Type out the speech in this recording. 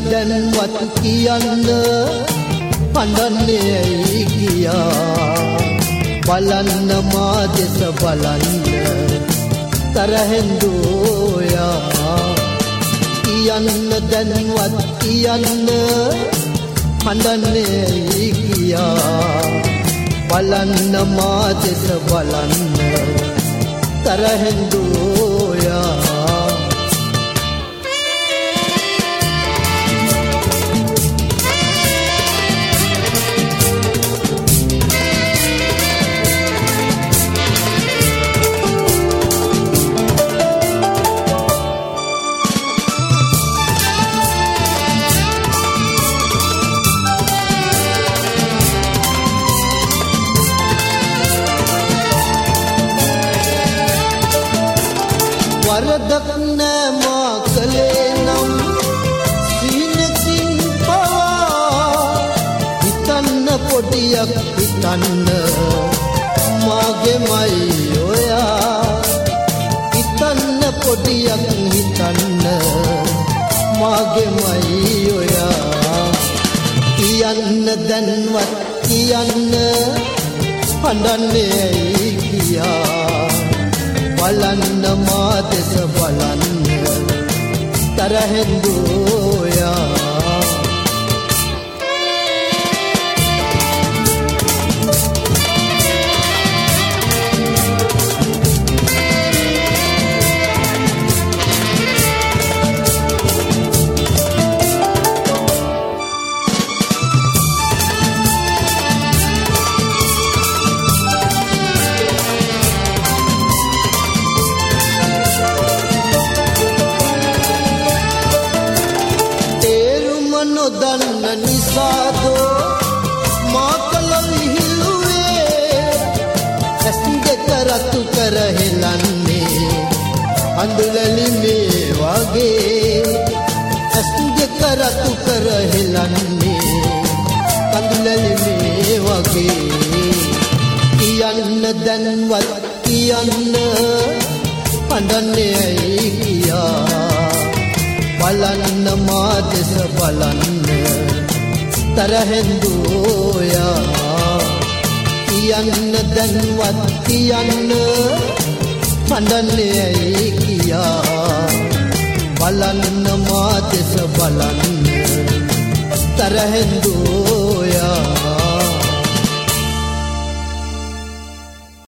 දැන්වත් කියන්න හඬන්නේ ඇයි කියා බලන්න මා දෙස බලන්න තරහෙන් දෝයා කියන්න දැන්වත් කියන්න හඬන්නේ ඇයි කියා බලන්න මා දෙස බලන්න තරහෙන් දෝයා වරදක් නෑ මා කලේ නම් සීනකින් පවා හිතන්න පොඩියක් හිතන්න මාගේ මයි ඔයා හිතන්න පොඩියක් හිතන්න මාගේ මයි ඔයා කියන්න දැන්වත් කියන්න හඬන්නේ ඇයි කියා බලන්න මා දෙස බලන්න තරහෙන් දෝයා නොදන්න නිසාදෝ මා කල විහිළුවේ ඇස් දෙක රතු කර හෙලන්නේ අඳුලලි මේ වගේ ඇස් දෙක රතු කර හෙලන්නේ අඳුලලි මේ වගේ කියන්න දැන්වත් කියන්න හඬන්නේ ඇයි කියා බලන්න මා දෙස බලන්න තරහෙන් දෝයා කියන්න දැන්වත් කියන්න හඬන්නේ ඇයි කියා බලන්න මා දෙස බලන්න තරහෙන් දෝයා